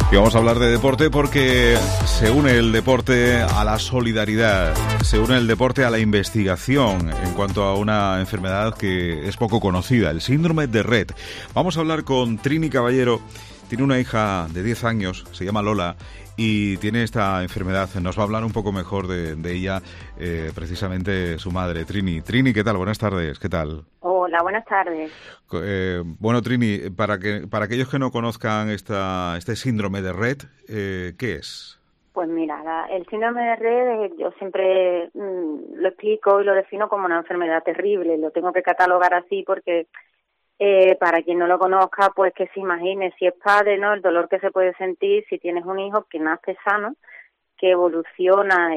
Y vamos a hablar de deporte porque se une el deporte a la solidaridad, se une el deporte a la investigación en cuanto a una enfermedad que es poco conocida, el síndrome de Rett. Vamos a hablar con Trini Caballero. Tiene una hija de 10 años, se llama Lola, y tiene esta enfermedad. Nos va a hablar un poco mejor de ella, precisamente su madre, Trini. Trini, ¿qué tal? Buenas tardes, ¿qué tal? Hola, buenas tardes. Bueno, Trini, para aquellos que no conozcan este síndrome de Rett, ¿qué es? Pues mira, el síndrome de Rett yo siempre lo explico y lo defino como una enfermedad terrible. Lo tengo que catalogar así porque para quien no lo conozca, pues que se imagine si es padre, ¿no? El dolor que se puede sentir si tienes un hijo que nace sano, que evoluciona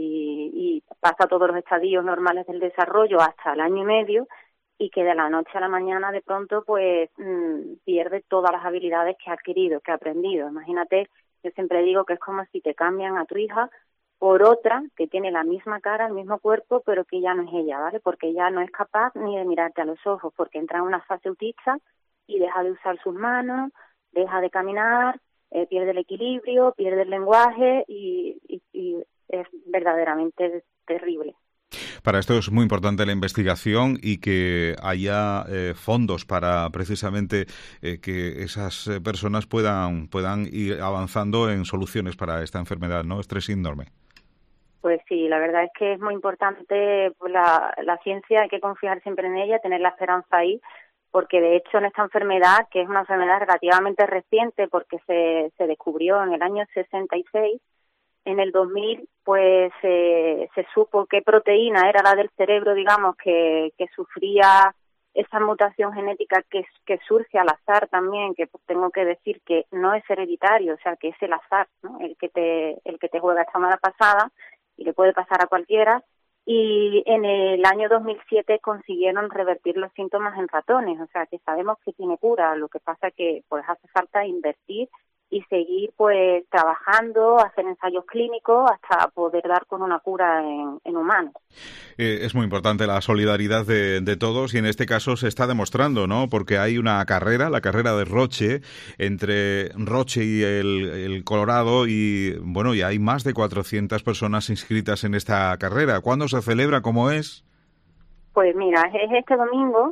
y pasa todos los estadios normales del desarrollo hasta el año y medio, y que de la noche a la mañana de pronto pues pierde todas las habilidades que ha adquirido, que ha aprendido. Imagínate, yo siempre digo que es como si te cambian a tu hija por otra que tiene la misma cara, el mismo cuerpo, pero que ya no es ella, ¿vale? Porque ya no es capaz ni de mirarte a los ojos, porque entra en una fase autista y deja de usar sus manos, deja de caminar, pierde el equilibrio, pierde el lenguaje y es verdaderamente terrible. Para esto es muy importante la investigación y que haya fondos para precisamente que esas personas puedan ir avanzando en soluciones para esta enfermedad, ¿no? Este síndrome. Pues sí, la verdad es que es muy importante pues, la ciencia, hay que confiar siempre en ella, tener la esperanza ahí, porque de hecho en esta enfermedad, que es una enfermedad relativamente reciente porque se descubrió en el año 66, en el 2000 pues se supo qué proteína era la del cerebro, digamos, que sufría esa mutación genética que surge al azar también, que tengo que decir que no es hereditario, o sea, que es el azar, ¿no? El que te juega esta mala pasada y le puede pasar a cualquiera. Y en el año 2007 consiguieron revertir los síntomas en ratones, o sea, que sabemos que tiene cura. Lo que pasa que pues hace falta invertir y seguir pues trabajando, hacer ensayos clínicos hasta poder dar con una cura en humanos. Es muy importante la solidaridad de todos y en este caso se está demostrando, ¿no? Porque hay una carrera, la carrera de Roche, entre Roche y el Colorado y, bueno, y hay más de 400 personas inscritas en esta carrera. ¿Cuándo se celebra? ¿Cómo es? Pues mira, es este domingo.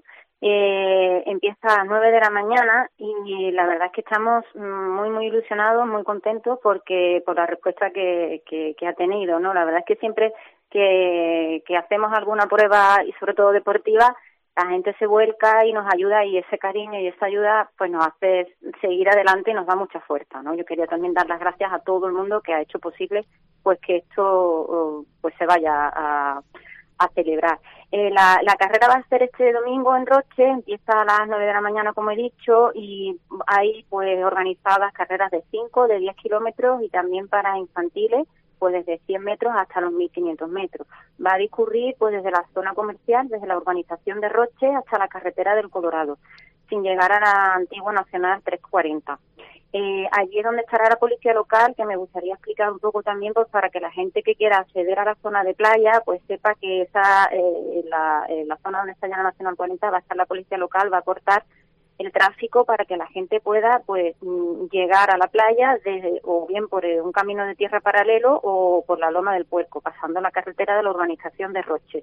Empieza a las 9 de la mañana y la verdad es que estamos muy ilusionados, muy contentos por la respuesta que ha tenido, ¿no? La verdad es que siempre que hacemos alguna prueba y sobre todo deportiva, la gente se vuelca y nos ayuda, y ese cariño y esa ayuda pues nos hace seguir adelante y nos da mucha fuerza, ¿no? Yo quería también dar las gracias a todo el mundo que ha hecho posible pues que esto pues se vaya a celebrar. La carrera va a ser este domingo en Roche, empieza a las 9 de la mañana, como he dicho, y hay pues organizadas carreras de 5, de 10 kilómetros y también para infantiles, pues desde 100 metros hasta los 1.500 metros. Va a discurrir pues desde la zona comercial, desde la urbanización de Roche hasta la carretera del Colorado, sin llegar a la antigua Nacional 340. Allí es donde estará la policía local, que me gustaría explicar un poco también pues para que la gente que quiera acceder a la zona de playa pues sepa que la zona donde está ya la Nacional 40 va a estar la policía local, va a cortar el tráfico para que la gente pueda pues llegar a la playa o bien por un camino de tierra paralelo o por la Loma del Puerco, pasando la carretera de la urbanización de Roche.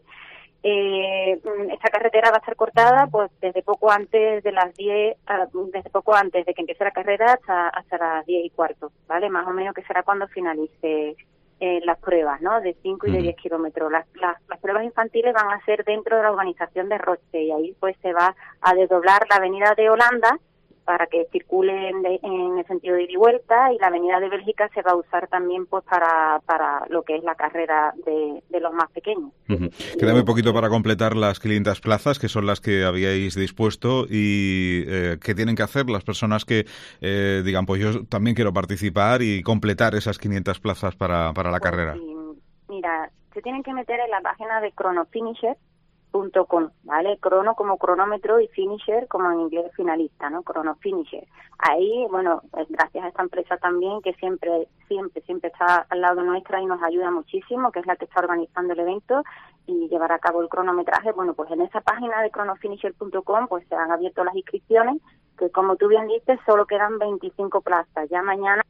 Esta carretera va a estar cortada pues desde poco antes de las 10, desde poco antes de que empiece la carrera hasta las 10:15, ¿vale? Más o menos, que será cuando finalice las pruebas, ¿no? De 5 y de 10 kilómetros. Las pruebas infantiles van a ser dentro de la urbanización de Roche y ahí pues se va a desdoblar la avenida de Holanda para que circulen en el sentido de ida y vuelta, y la avenida de Bélgica se va a usar también pues para lo que es la carrera de los más pequeños. Queda muy poquito para completar las 500 plazas, que son las que habíais dispuesto, y ¿qué tienen que hacer las personas que digan, pues yo también quiero participar y completar esas 500 plazas para la carrera? Sí, mira, se tienen que meter en la página de chronofinisher.com, ¿vale? Crono como cronómetro y finisher como en inglés finalista, ¿no? Chronofinisher. Ahí, bueno, gracias a esta empresa también que siempre está al lado nuestra y nos ayuda muchísimo, que es la que está organizando el evento y llevar a cabo el cronometraje. Bueno, pues en esa página de chronofinisher.com pues se han abierto las inscripciones, que como tú bien dices, solo quedan 25 plazas. Ya mañana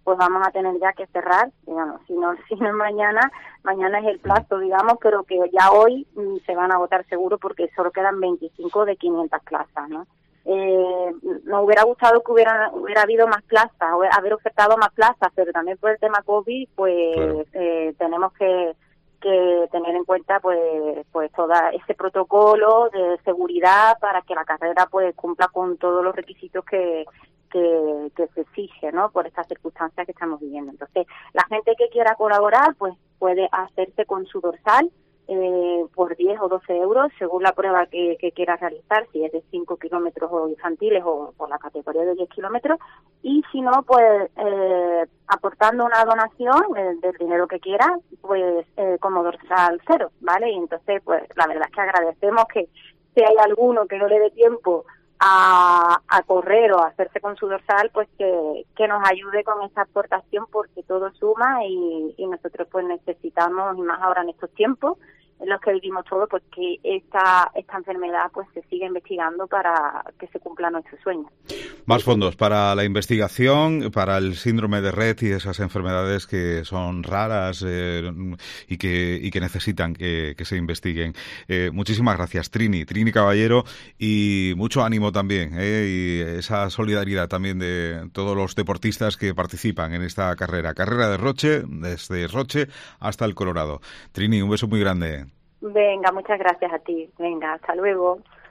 pues vamos a tener ya que cerrar, digamos, si no mañana es el plazo, digamos, pero que ya hoy se van a agotar seguro porque solo quedan 25 de 500 plazas, ¿no? Nos hubiera gustado que hubiera habido más plazas, haber ofertado más plazas, pero también por el tema COVID, pues Claro. tenemos que tener en cuenta pues todo ese protocolo de seguridad para que la carrera pues cumpla con todos los requisitos que se exige, ¿no? Por estas circunstancias que estamos viviendo. Entonces, la gente que quiera colaborar, pues puede hacerse con su dorsal por 10 o 12 euros, según la prueba que quiera realizar, si es de 5 kilómetros o infantiles o por la categoría de 10 kilómetros, y si no, pues aportando una donación del dinero que quiera, pues como dorsal cero, ¿vale? Y entonces, pues la verdad es que agradecemos que si hay alguno que no le dé tiempo a correr o a hacerse con su dorsal, pues que nos ayude con esa aportación, porque todo suma y nosotros pues necesitamos, y más ahora en estos tiempos en los que vivimos todos, pues que esta enfermedad pues se siga investigando para que se cumpla nuestro sueño. Más fondos para la investigación, para el síndrome de Rett y esas enfermedades que son raras y que necesitan que se investiguen. Muchísimas gracias, Trini Caballero, y mucho ánimo también, y esa solidaridad también de todos los deportistas que participan en esta carrera de Roche, desde Roche hasta el Colorado. Trini, un beso muy grande. Venga, muchas gracias a ti. Venga, hasta luego.